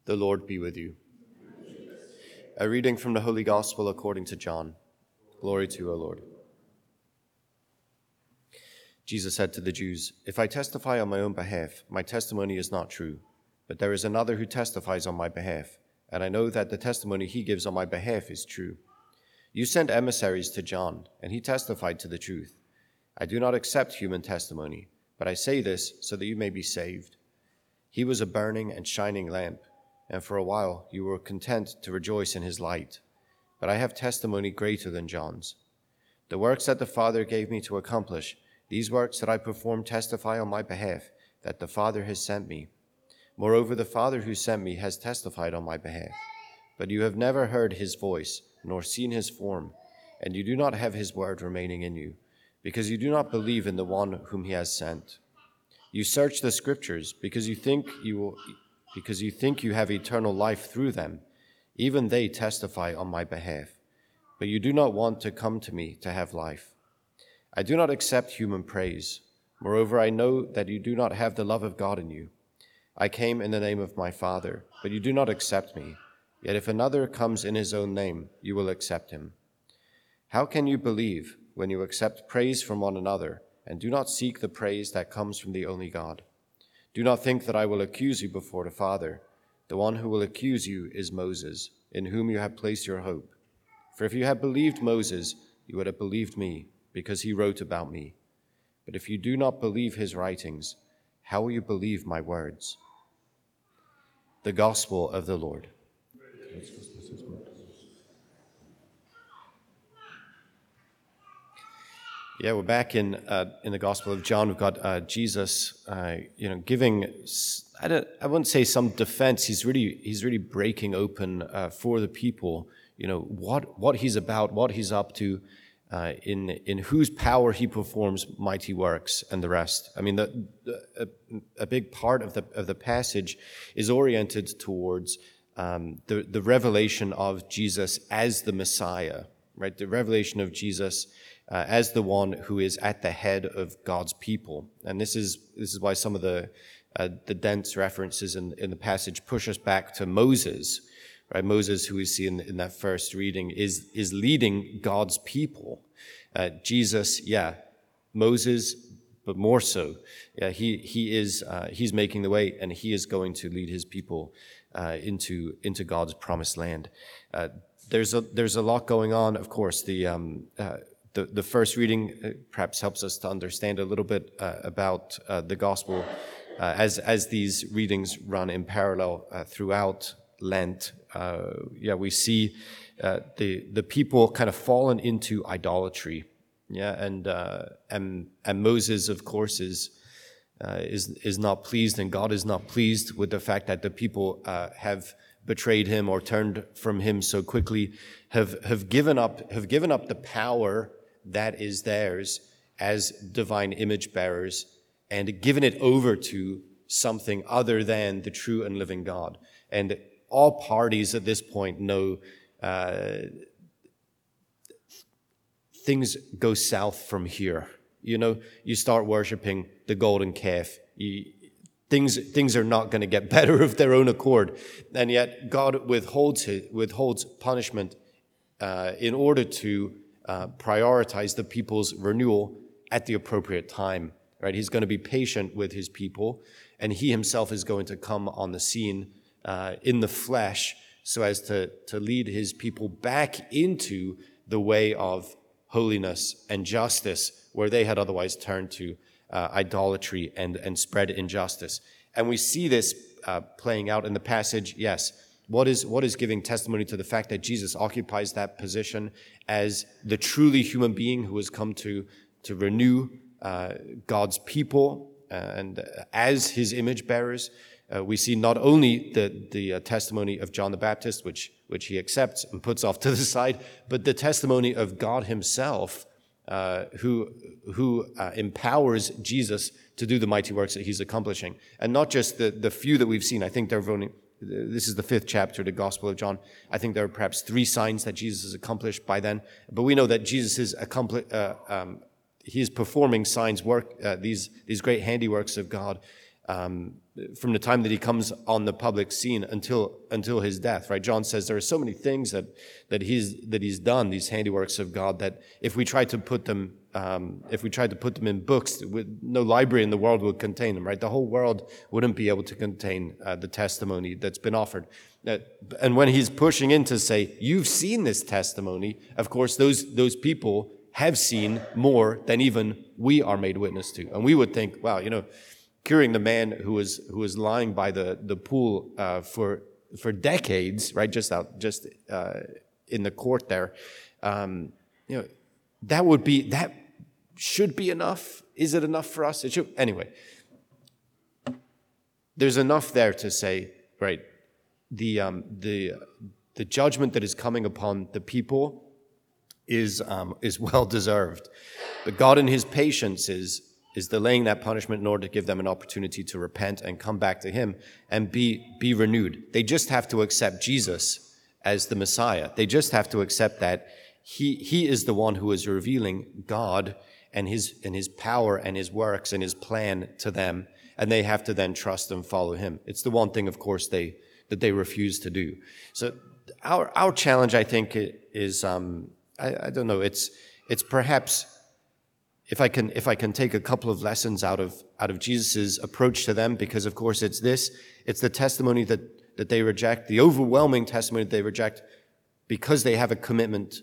The Lord be with you. A reading from the Holy Gospel according to John. Glory to you, O Lord. Jesus said to the Jews, "If I testify on my own behalf, my testimony is not true. But there is another who testifies on my behalf, and I know that the testimony he gives on my behalf is true. You sent emissaries to John, and he testified to the truth. I do not accept human testimony, but I say this so that you may be saved. He was a burning and shining lamp, and for a while you were content to rejoice in his light. But I have testimony greater than John's. The works that the Father gave me to accomplish, these works that I perform testify on my behalf that the Father has sent me. Moreover, the Father who sent me has testified on my behalf. But you have never heard his voice, nor seen his form, and you do not have his word remaining in you, because you do not believe in the one whom he has sent. You search the Scriptures because you think you have eternal life through them. Even they testify on my behalf. But you do not want to come to me to have life. I do not accept human praise. Moreover, I know that you do not have the love of God in you. I came in the name of my Father, but you do not accept me. Yet if another comes in his own name, you will accept him. How can you believe when you accept praise from one another and do not seek the praise that comes from the only God? Do not think that I will accuse you before the Father. The one who will accuse you is Moses, in whom you have placed your hope. For if you had believed Moses, you would have believed me, because he wrote about me. But if you do not believe his writings, how will you believe my words?" The Gospel of the Lord. Yeah, we're back in the Gospel of John. We've got Jesus, giving, I wouldn't say some defense. He's really breaking open for the people, what he's about, what he's up to, in whose power he performs mighty works, and the rest. I mean, a big part of the passage is oriented towards the revelation of Jesus as the Messiah, right? The revelation of Jesus as the one who is at the head of God's people. And this is why some of the dense references in the passage push us back to Moses, right? Moses, who we see in that first reading, is leading God's people. Jesus, Moses, but more so. Yeah, he's making the way, and he is going to lead his people into God's promised land. There's a lot going on, of course. The first reading perhaps helps us to understand a little bit about the gospel as these readings run in parallel throughout Lent. We see the people kind of fallen into idolatry. And Moses, of course, is not pleased, and God is not pleased with the fact that the people have betrayed him or turned from him so quickly, have given up the power that is theirs as divine image bearers, and given it over to something other than the true and living God. And all parties at this point know things go south from here. You start worshiping the golden calf. Things are not going to get better of their own accord. And yet God withholds punishment in order to prioritize the people's renewal at the appropriate time, right? He's going to be patient with his people, and he himself is going to come on the scene in the flesh so as to lead his people back into the way of holiness and justice, where they had otherwise turned to idolatry and spread injustice. And we see this playing out in the passage. Yes, what is giving testimony to the fact that Jesus occupies that position as the truly human being who has come to renew God's people and as his image bearers. We see not only the testimony of John the Baptist, which he accepts and puts off to the side, but the testimony of God himself, who empowers Jesus to do the mighty works that he's accomplishing. And not just the few that we've seen. I think this is the 5th chapter of the Gospel of John. I think there are perhaps 3 signs that Jesus has accomplished by then. But we know that Jesus is he is performing signs, these great handiworks of God from the time that he comes on the public scene until his death, right? John says there are so many things that he's done, these handiworks of God, that if we tried to put them in books, no library in the world would contain them, right? The whole world wouldn't be able to contain the testimony that's been offered. And when he's pushing in to say, you've seen this testimony, of course, those people have seen more than even we are made witness to. And we would think, wow, curing the man who was lying by the pool for decades, right, just in the court there, that should be enough. Is it enough for us? It should. Anyway, there's enough there to say, right, the judgment that is coming upon the people is well deserved, but God in His patience is delaying that punishment in order to give them an opportunity to repent and come back to Him and be renewed. They just have to accept Jesus as the Messiah. They just have to accept that He is the one who is revealing God and his power and His works and His plan to them, and they have to then trust and follow Him. It's the one thing, of course, that they refuse to do. So our challenge, I think, is I don't know. It's perhaps, if I can take a couple of lessons out of Jesus's approach to them, because of course it's the testimony that they reject, the overwhelming testimony that they reject, because they have a commitment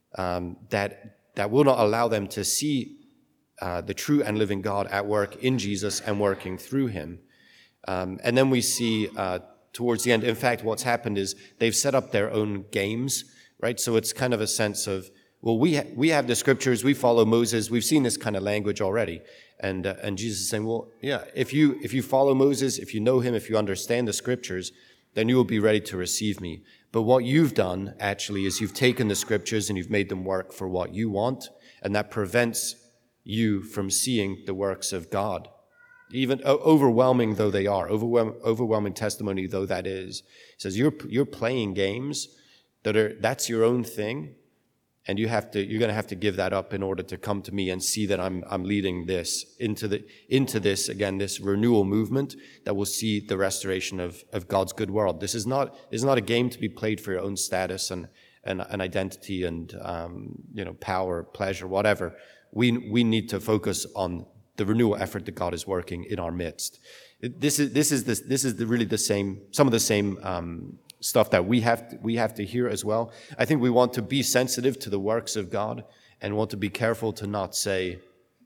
that will not allow them to see the true and living God at work in Jesus and working through Him. And then we see towards the end, in fact, what's happened is they've set up their own games, right? So it's kind of a sense of, well, we have the scriptures, we follow Moses, we've seen this kind of language already. And Jesus is saying, well, yeah, if you follow Moses, if you know him, if you understand the scriptures, then you will be ready to receive me. But what you've done, actually, is you've taken the scriptures and you've made them work for what you want, and that prevents you from seeing the works of God. Even overwhelming though they are, overwhelming testimony though that is. He says, you're playing games that's your own thing, and you're going to have to give that up in order to come to me and see that I'm leading this into this again, this renewal movement that will see the restoration of God's good world. This is not a game to be played for your own status and identity and power, pleasure, whatever. We need to focus on the renewal effort that God is working in our midst. This is really the same, some of the same stuff that we have to hear as well. I think we want to be sensitive to the works of God and want to be careful to not say,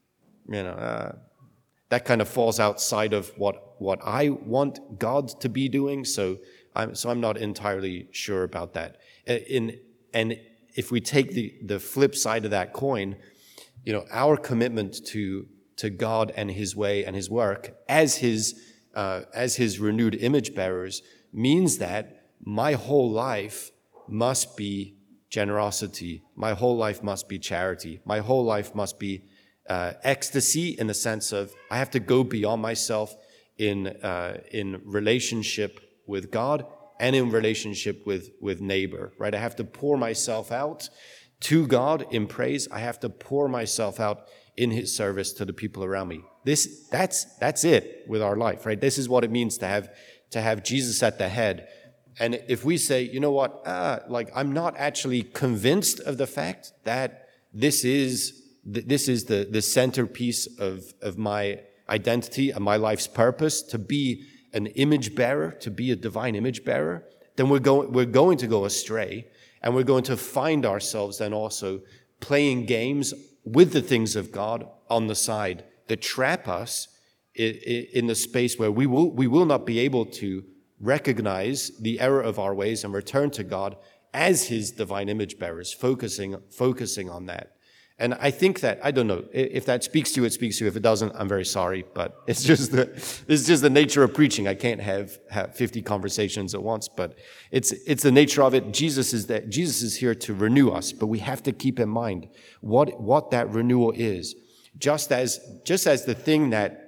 that kind of falls outside of what I want God to be doing. So I'm not entirely sure about that. And if we take the flip side of that coin, our commitment to God and His way and His work as His renewed image bearers means that my whole life must be generosity. My whole life must be charity. My whole life must be ecstasy, in the sense of I have to go beyond myself in relationship with God and in relationship with neighbor, right? I have to pour myself out to God in praise. I have to pour myself out in His service to the people around me. That's it with our life, right? This is what it means to have Jesus at the head. And if we say, you know what, I'm not actually convinced of the fact that this is the centerpiece of my identity and my life's purpose, to be an image bearer, to be a divine image bearer, then we're going to go astray, and we're going to find ourselves then also playing games with the things of God on the side that trap us in the space where we will not be able to recognize the error of our ways and return to God as His divine image bearers, focusing on that. And I think that, I don't know, if that speaks to you, it speaks to you. If it doesn't, I'm very sorry, but it's just the nature of preaching. I can't have 50 conversations at once, but it's the nature of it. Jesus is here to renew us, but we have to keep in mind what that renewal is. Just as the thing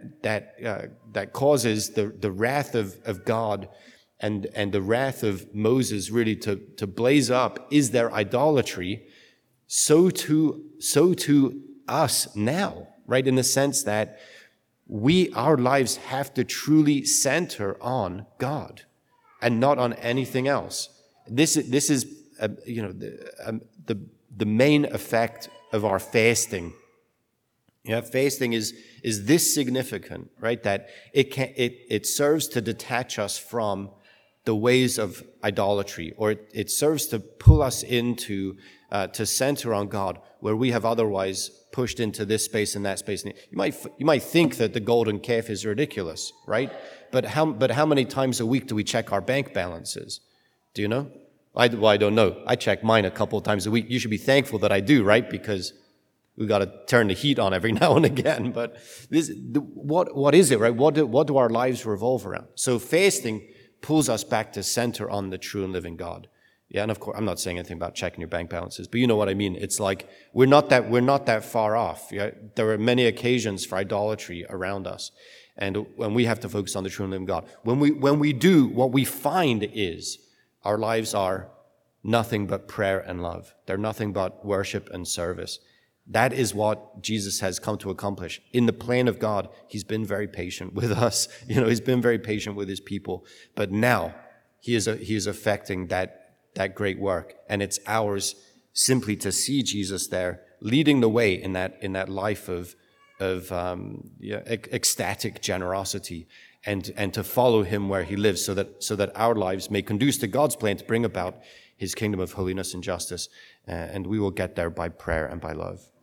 that causes the wrath of God and the wrath of Moses really to blaze up is their idolatry, so to us now, right? In the sense that our lives have to truly center on God and not on anything else. This is the main effect of our fasting. Fasting is this significant, right? That it serves to detach us from the ways of idolatry, or it serves to pull us into to center on God, where we have otherwise pushed into this space and that space. And you might think that the golden calf is ridiculous, right? But how many times a week do we check our bank balances? Do you know? I don't know. I check mine a couple of times a week. You should be thankful that I do, right? Because we've got to turn the heat on every now and again. But what is it, right? What do our lives revolve around? So fasting pulls us back to center on the true and living God. Yeah, and of course, I'm not saying anything about checking your bank balances, but you know what I mean. It's like we're not that far off. Yeah? There are many occasions for idolatry around us, and when we have to focus on the true and living God. When we do, what we find is our lives are nothing but prayer and love. They're nothing but worship and service. That is what Jesus has come to accomplish. In the plan of God, he's been very patient with us. He's been very patient with his people. But now he is affecting that great work. And it's ours simply to see Jesus there leading the way in that life of ecstatic generosity and to follow him where he lives so that our lives may conduce to God's plan to bring about his kingdom of holiness and justice. And we will get there by prayer and by love.